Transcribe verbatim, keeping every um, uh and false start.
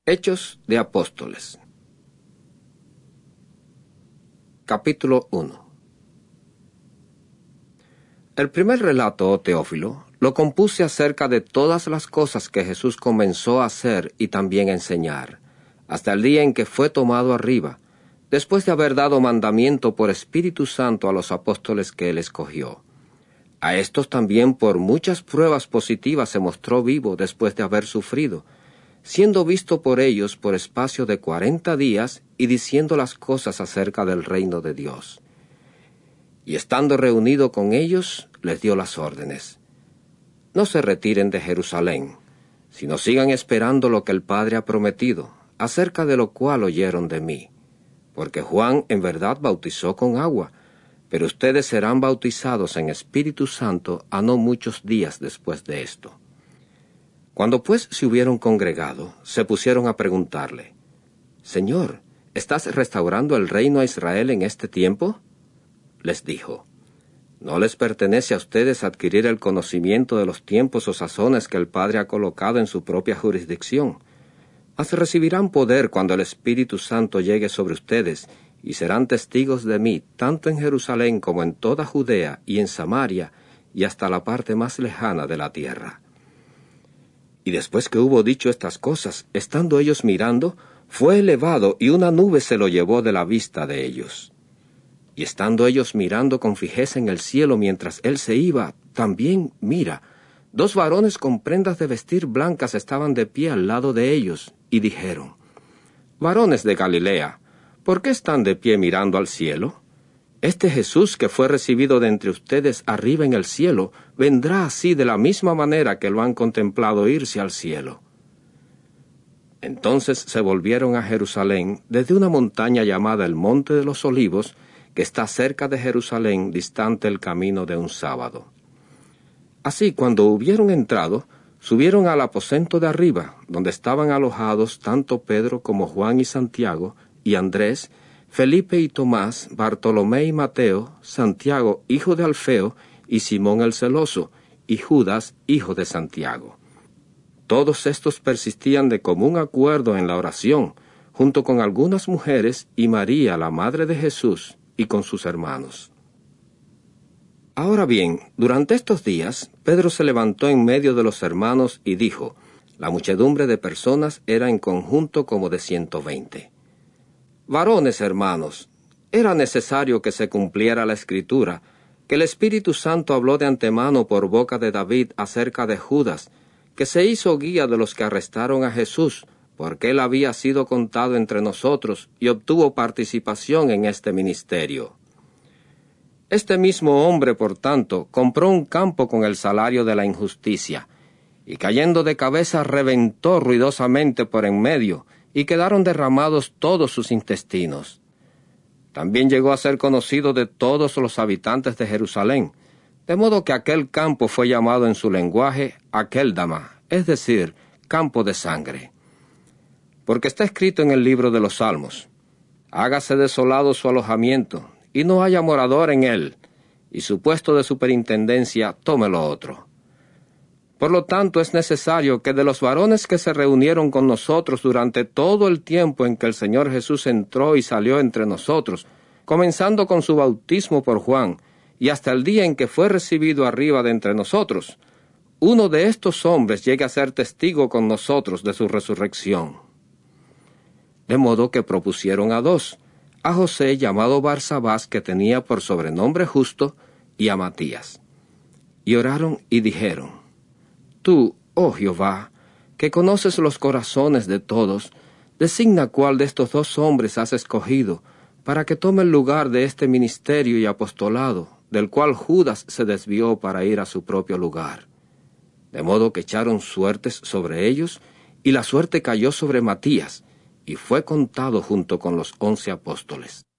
Hechos de Apóstoles. Capítulo uno. El primer relato, oh Teófilo, lo compuse acerca de todas las cosas que Jesús comenzó a hacer y también a enseñar, hasta el día en que fue tomado arriba, después de haber dado mandamiento por Espíritu Santo a los apóstoles que él escogió. A estos también por muchas pruebas positivas se mostró vivo después de haber sufrido, siendo visto por ellos por espacio de cuarenta días y diciendo las cosas acerca del reino de Dios. Y estando reunido con ellos, les dio las órdenes: no se retiren de Jerusalén, sino sigan esperando lo que el Padre ha prometido, acerca de lo cual oyeron de mí. Porque Juan en verdad bautizó con agua, pero ustedes serán bautizados en Espíritu Santo a no muchos días después de esto. Cuando pues se hubieron congregado, se pusieron a preguntarle: Señor, ¿estás restaurando el reino a Israel en este tiempo? Les dijo: ¿no les pertenece a ustedes adquirir el conocimiento de los tiempos o sazones que el Padre ha colocado en su propia jurisdicción? Mas recibirán poder cuando el Espíritu Santo llegue sobre ustedes, y serán testigos de mí, tanto en Jerusalén como en toda Judea y en Samaria, y hasta la parte más lejana de la tierra. Y después que hubo dicho estas cosas, estando ellos mirando, fue elevado, y una nube se lo llevó de la vista de ellos. Y estando ellos mirando con fijeza en el cielo mientras él se iba, también, mira, dos varones con prendas de vestir blancas estaban de pie al lado de ellos, y dijeron: Varones de Galilea, ¿por qué están de pie mirando al cielo? Este Jesús que fue recibido de entre ustedes arriba en el cielo, vendrá así de la misma manera que lo han contemplado irse al cielo. Entonces se volvieron a Jerusalén desde una montaña llamada el Monte de los Olivos, que está cerca de Jerusalén, distante el camino de un sábado. Así, cuando hubieron entrado, subieron al aposento de arriba, donde estaban alojados tanto Pedro como Juan y Santiago, y Andrés, Felipe y Tomás, Bartolomé y Mateo, Santiago, hijo de Alfeo, y Simón el celoso, y Judas, hijo de Santiago. Todos estos persistían de común acuerdo en la oración, junto con algunas mujeres y María, la madre de Jesús, y con sus hermanos. Ahora bien, durante estos días, Pedro se levantó en medio de los hermanos y dijo: la muchedumbre de personas era en conjunto como de ciento veinte. Varones hermanos, era necesario que se cumpliera la Escritura, que el Espíritu Santo habló de antemano por boca de David acerca de Judas, que se hizo guía de los que arrestaron a Jesús, porque él había sido contado entre nosotros y obtuvo participación en este ministerio. Este mismo hombre, por tanto, compró un campo con el salario de la injusticia, y cayendo de cabeza reventó ruidosamente por en medio, y quedaron derramados todos sus intestinos. También llegó a ser conocido de todos los habitantes de Jerusalén, de modo que aquel campo fue llamado en su lenguaje Akeldama, es decir, campo de sangre. Porque está escrito en el libro de los Salmos: hágase desolado su alojamiento, y no haya morador en él, y su puesto de superintendencia tómelo otro. Por lo tanto, es necesario que de los varones que se reunieron con nosotros durante todo el tiempo en que el Señor Jesús entró y salió entre nosotros, comenzando con su bautismo por Juan, y hasta el día en que fue recibido arriba de entre nosotros, uno de estos hombres llegue a ser testigo con nosotros de su resurrección. De modo que propusieron a dos, a José llamado Barsabás, que tenía por sobrenombre Justo, y a Matías. Y oraron y dijeron: Tú, oh Jehová, que conoces los corazones de todos, designa cuál de estos dos hombres has escogido, para que tome el lugar de este ministerio y apostolado, del cual Judas se desvió para ir a su propio lugar. De modo que echaron suertes sobre ellos, y la suerte cayó sobre Matías, y fue contado junto con los once apóstoles.